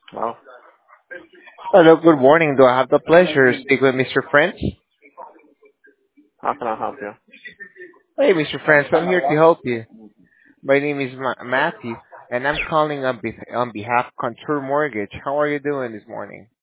Well, Hello, good morning. Do I have the pleasure to speak with Mr. French? how can I help you? Hey, Mr. French, I'm here to help you. My name is Matthew, and I'm calling on behalf of Contour Mortgage. How are you doing this morning?